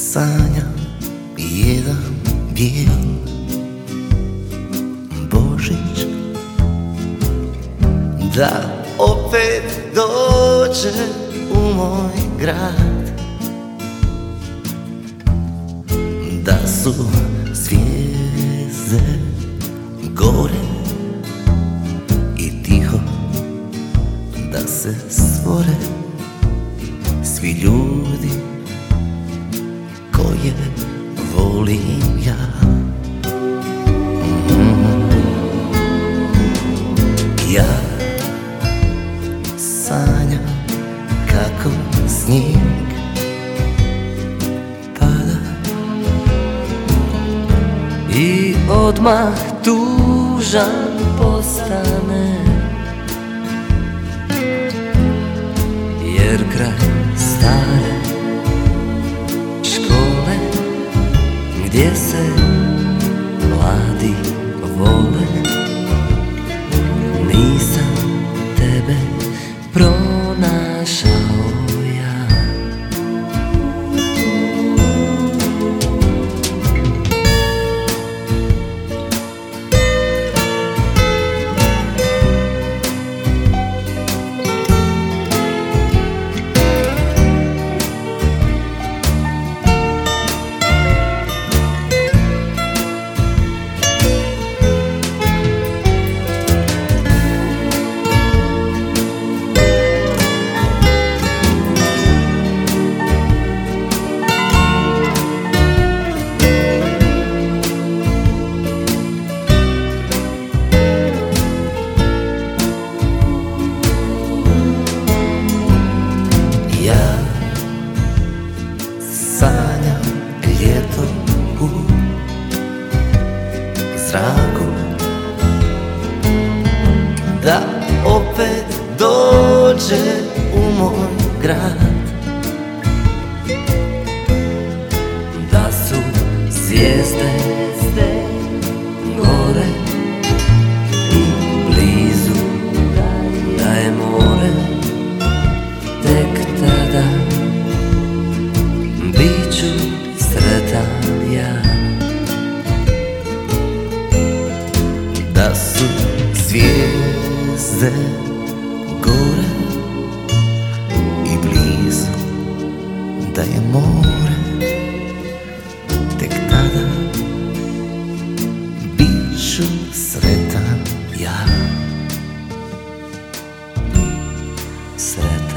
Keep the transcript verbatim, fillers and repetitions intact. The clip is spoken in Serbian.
Sanjam jedan bijel Božić, da opet dođe u moj grad, da su zvijezde gore i tiho da se stvore svi ljudi koje volim ja. Ja sanjam kako snijeg pada i odmah tužan postane, jer kraj stare škole gdje se mladi vole, nisam tebe pronašao ja. Ja sanjam ljeto u zraku, da opet dođe u moj grad, da su zvijezde gore i blizu, da je more, tek tada bit ću sretan ja. Da su zvijezde gore i blizu, da je more, tek tada bit ću sretan ja. Sretan